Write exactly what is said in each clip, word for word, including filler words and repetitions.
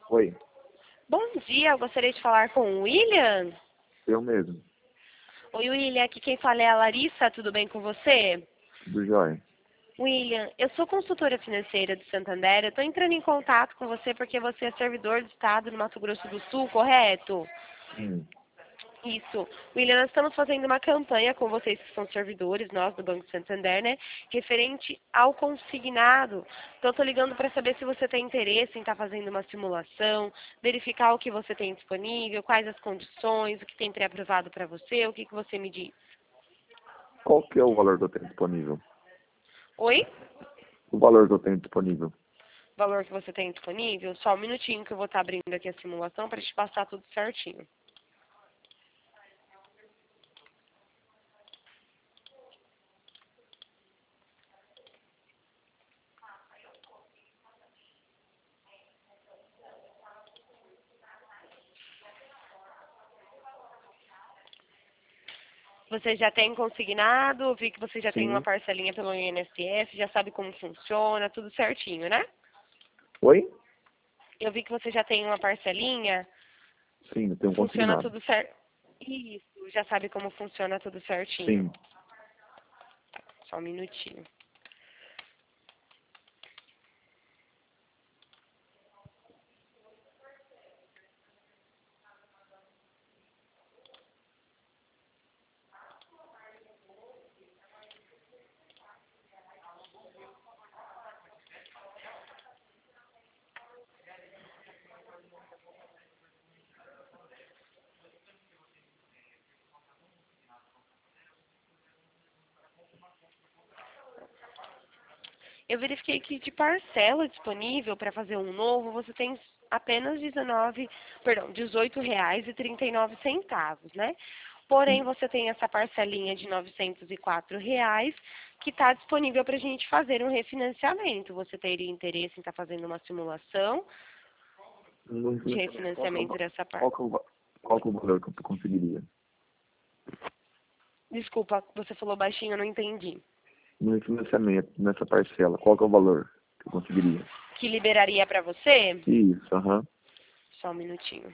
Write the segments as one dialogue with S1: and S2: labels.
S1: Oi,
S2: Bom dia, eu gostaria de falar com o William.
S1: eu mesmo.
S2: Oi, William, aqui quem fala é a Larissa, tudo bem com você?
S1: Tudo jóia.
S2: William, eu sou consultora financeira de Santander, eu estou entrando em contato com você porque você é servidor do Estado no Mato Grosso do Sul, correto?
S1: Sim.
S2: Isso. William, nós estamos fazendo uma campanha com vocês que são servidores, nós do Banco Santander, né? Referente ao consignado. Então, estou ligando para saber se você tem interesse em estar fazendo uma simulação, verificar o que você tem disponível, quais as condições, o que tem pré-aprovado para você, o que, que você me diz.
S1: Qual que é o valor que eu tenho disponível?
S2: Oi?
S1: O valor que eu tenho disponível.
S2: O valor que você tem disponível? Só um minutinho que eu vou estar abrindo aqui a simulação para te passar tudo certinho. Você já tem consignado, eu vi que você já tem uma
S1: Sim.
S2: parcelinha pelo I N S S, já sabe como funciona, tudo certinho, né?
S1: Oi?
S2: Eu vi que você já tem uma parcelinha,
S1: Sim, eu tenho um
S2: funciona
S1: consignado.
S2: tudo certo. Isso, já sabe como funciona tudo certinho.
S1: Sim.
S2: Só um minutinho. Eu verifiquei que de parcela disponível para fazer um novo, você tem apenas dezenove, perdão, dezoito reais e trinta e nove centavos, né? Porém,
S1: Sim.
S2: você tem essa parcelinha de novecentos e quatro reais que está disponível para a gente fazer um refinanciamento. Você teria interesse em estar fazendo uma simulação
S1: No
S2: de
S1: refinanciamento, qual que é o,
S2: refinanciamento
S1: va-
S2: dessa parte?
S1: qual que é o, va- qual que é o valor que eu conseguiria?
S2: Desculpa, você falou baixinho, eu não entendi.
S1: No refinanciamento, nessa parcela, qual que é o valor que eu conseguiria?
S2: Que liberaria para você?
S1: Isso, aham.
S2: Só um minutinho.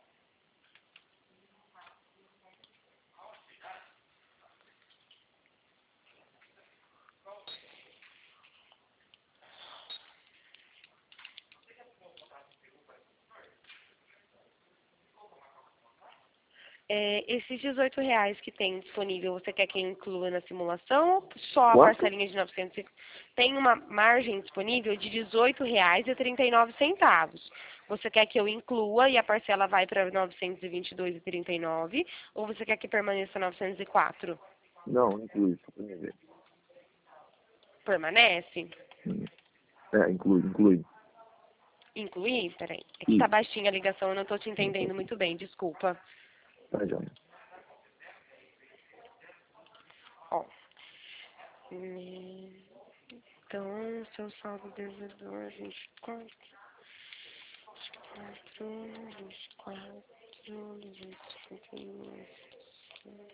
S2: É, esses dezoito reais que tem disponível, você quer que eu inclua na simulação ou só a
S1: Quanto?
S2: parcelinha de novecentos? e- Tem uma margem disponível de dezoito reais e trinta e nove centavos. Você quer que eu inclua e a parcela vai para novecentos e vinte e dois e trinta e nove ou você quer que permaneça novecentos e quatro?
S1: Não, inclui isso pra mim ver.
S2: Permanece?
S1: Hum. É, inclui, inclui.
S2: Incluir? Peraí. É que tá
S1: Isso.
S2: baixinha a ligação, eu não estou te entendendo muito bem, desculpa.
S1: Tá, jóia.
S2: Ó. hum, Então, seu saldo devedor, vinte e quatro. quatro, vinte e quatro, duzentos e cinquenta e um.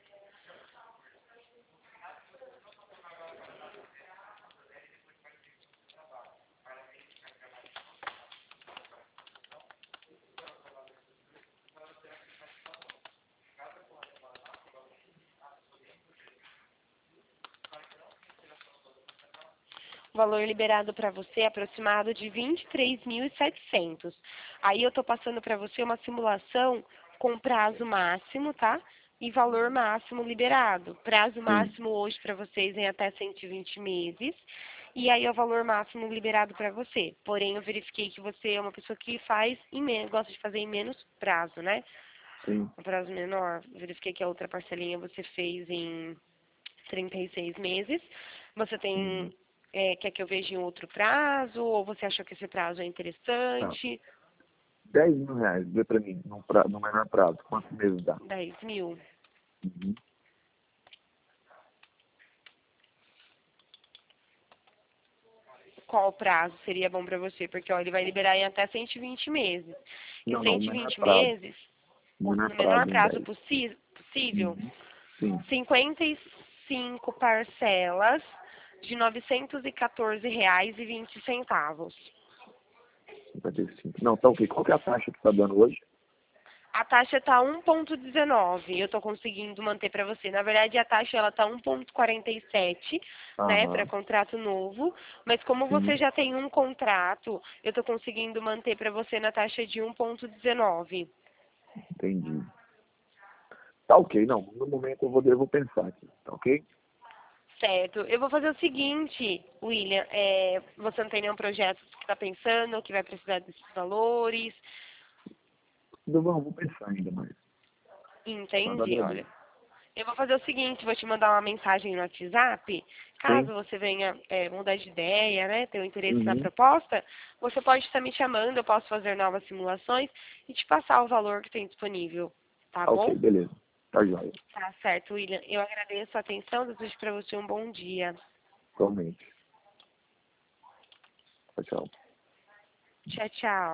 S2: O valor liberado para você é aproximado de vinte e três mil e setecentos. Aí eu estou passando para você uma simulação com prazo máximo, tá? E valor máximo liberado. Prazo
S1: Sim.
S2: máximo hoje para vocês em até cento e vinte meses. E aí é o valor máximo liberado para você. Porém, eu verifiquei que você é uma pessoa que faz em menos, gosta de fazer em menos prazo, né?
S1: Sim.
S2: Um prazo menor. Verifiquei que a outra parcelinha você fez em trinta e seis meses. Você tem,
S1: Uhum.
S2: é, quer que eu veja em outro prazo? Ou você achou que esse prazo é
S1: Tá.
S2: interessante?
S1: dez mil reais, vê pra mim, no, pra, no menor prazo. Quantos meses dá?
S2: dez mil.
S1: Uhum.
S2: Qual prazo seria bom para você? Porque ó, ele vai liberar em até cento e vinte meses. Em
S1: Não, não, o
S2: cento e
S1: menor
S2: vinte
S1: prazo.
S2: meses,
S1: O
S2: o-
S1: menor
S2: no menor
S1: prazo em
S2: prazo
S1: dez.
S2: possi possível,
S1: Uhum. Sim.
S2: cinquenta e cinco parcelas de novecentos e quatorze reais e vinte centavos.
S1: cinquenta e cinco. Não, tá ok. Qual que é a taxa que está dando hoje?
S2: A taxa está um ponto dezenove, eu estou conseguindo manter para você. Na verdade, a taxa ela está um ponto quarenta e sete, né, para
S1: Aham,
S2: contrato novo. Mas como você
S1: sim,
S2: já tem um contrato, eu estou conseguindo manter para você na taxa de um ponto dezenove.
S1: entendi. Tá ok, não. No momento eu vou, eu vou pensar aqui, tá ok?
S2: Certo. Eu vou fazer o seguinte, William. É, você não tem nenhum projeto que está pensando, que vai precisar desses valores?
S1: Não, não, vou pensar ainda mais. Mas
S2: Entendi, olha.
S1: agradeço.
S2: Eu vou fazer o seguinte, vou te mandar uma mensagem no WhatsApp.
S1: Sim?
S2: Caso você venha é, mudar de ideia, né, ter um interesse na
S1: Uhum.
S2: proposta, você pode estar me chamando, eu posso fazer novas simulações e te passar o valor que tem disponível. Tá
S1: Tá ok,
S2: bom?
S1: beleza. Tá joia.
S2: Tá certo, William. Eu agradeço a atenção, desejo para você um bom dia.
S1: Igualmente. Tchau, tchau.
S2: Tchau, tchau.